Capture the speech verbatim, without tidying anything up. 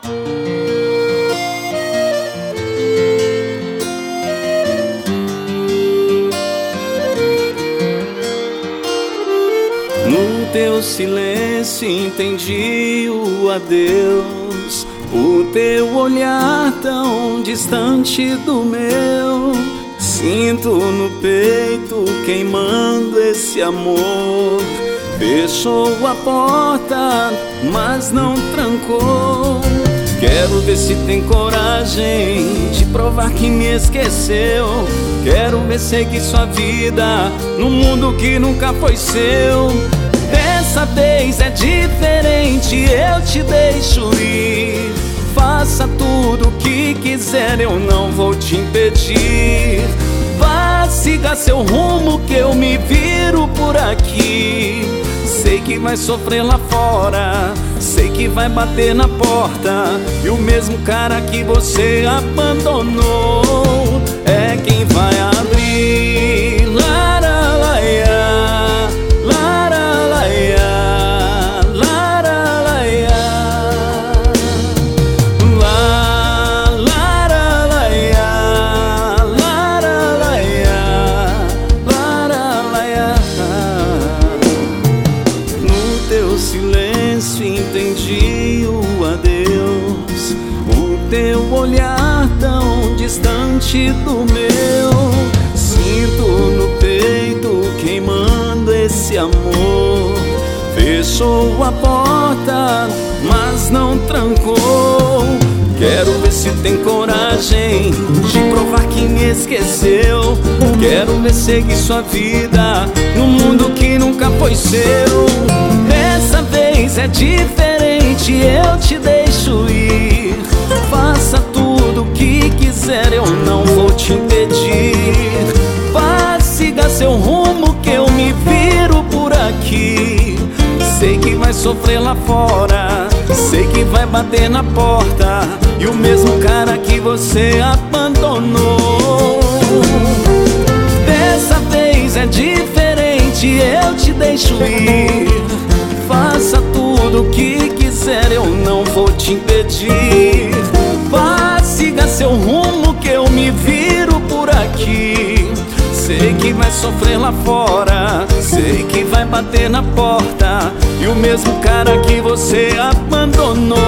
No teu silêncio entendi o adeus, o teu olhar tão distante do meu. Sinto no peito queimando esse amor. Fechou a porta, mas não trancou. Quero ver se tem coragem de provar que me esqueceu. Quero ver seguir sua vida num mundo que nunca foi seu. Dessa vez é diferente, eu te deixo ir. Faça tudo o que quiser, eu não vou te impedir. Vá, siga seu rumo que eu me viro por aqui. Sei que vai sofrer lá fora, sei que vai bater na porta, e o mesmo cara que você abandonou é quem vai abrir. Laralaia, laralaia, laralaia, la, laralaia, laralaia, laralaia. No teu silêncio entendi o adeus, o teu olhar tão distante do meu. Sinto no peito queimando esse amor. Fechou a porta, mas não trancou. Quero ver se tem coragem de provar que me esqueceu. Quero ver seguir sua vida num mundo que nunca foi seu. Dessa vez é diferente, eu te deixo ir. Faça tudo o que quiser, eu não vou te impedir. Vá, siga seu rumo que eu me viro por aqui. Sei que vai sofrer lá fora, sei que vai bater na porta, e o mesmo cara que você abandonou. Dessa vez é diferente, eu te deixo ir. Faça tudo o que quiser, eu não vou te impedir. Vá, siga seu rumo que eu me viro por aqui. Sei que vai sofrer lá fora, sei que vai bater na porta, e o mesmo cara que você abandonou